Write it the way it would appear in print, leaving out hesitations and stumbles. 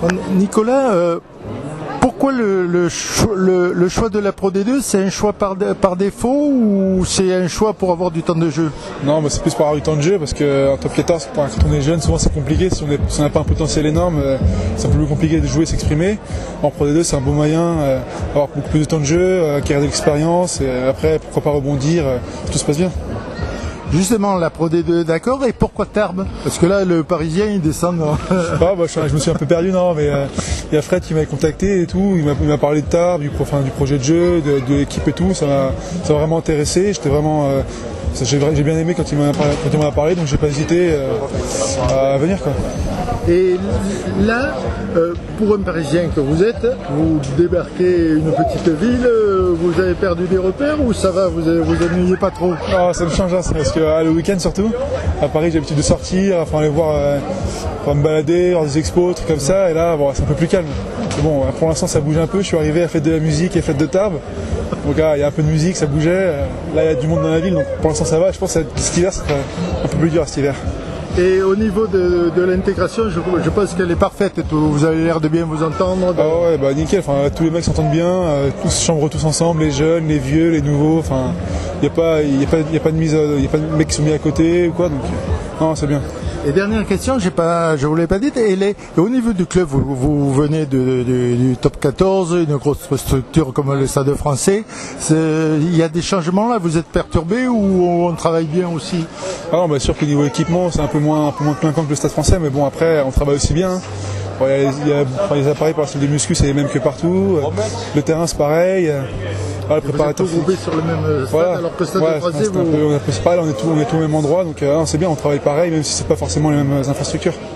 Nicolas, pourquoi le choix de la Pro D2, c'est un choix par défaut ou c'est un choix pour avoir du temps de jeu? Non, c'est plus pour avoir du temps de jeu parce qu'en top 14, quand on est jeune, souvent c'est compliqué. Si on n'a pas un potentiel énorme, c'est un peu plus compliqué de jouer et s'exprimer. En Pro D2, c'est un bon moyen d'avoir beaucoup plus de temps de jeu, acquérir de l'expérience et après, pourquoi pas rebondir, tout se passe bien. Justement, la Pro D2, d'accord, et pourquoi Tarbes? Parce que là, le Parisien, il descend. Je me suis un peu perdu, non, mais il y a Fred qui m'a contacté et tout, il m'a parlé de Tarbes, du projet de jeu, de l'équipe et tout, ça m'a vraiment intéressé, j'ai bien aimé quand il m'en a parlé, donc j'ai pas hésité à venir, quoi. Et là, pour un Parisien que vous êtes, vous débarquez une petite ville, vous avez perdu des repères ou ça va, vous ennuyez pas trop? Ça me change, parce que le week-end surtout, à Paris j'ai l'habitude de sortir, aller voir, me balader, voir des expos, trucs comme ça, et là c'est un peu plus calme. Mais bon, pour l'instant ça bouge un peu, je suis arrivé à la fête de la musique et fête de Tarbes, donc là il y a un peu de musique, ça bougeait, là il y a du monde dans la ville, donc pour l'instant ça va, je pense que cet hiver ça sera un peu plus dur cet hiver. Et au niveau de l'intégration, je pense qu'elle est parfaite. Vous avez l'air de bien vous entendre. Ah ouais, nickel. Tous les mecs s'entendent bien. Tous chambrent tous ensemble, les jeunes, les vieux, les nouveaux. Il n'y a pas de mise, il y a pas de mecs qui sont mis à côté ou quoi. Donc non, c'est bien. Et dernière question, je vous l'ai pas dit. Au niveau du club, vous venez du top 14, une grosse structure comme le Stade Français. Il y a des changements là. Vous êtes perturbé ou on travaille bien aussi? Sûr que niveau équipement, c'est un peu moins clinquant que le Stade Français, mais bon après, on travaille aussi bien. Les appareils pour la salle des muscu, c'est les mêmes que partout. Le terrain, c'est pareil. Le préparateur. Vous êtes groupés sur le même stade, alors que le Stade Français, c'est pareil, on est tous au même endroit, donc c'est bien, on travaille pareil, même si c'est pas forcément les mêmes infrastructures.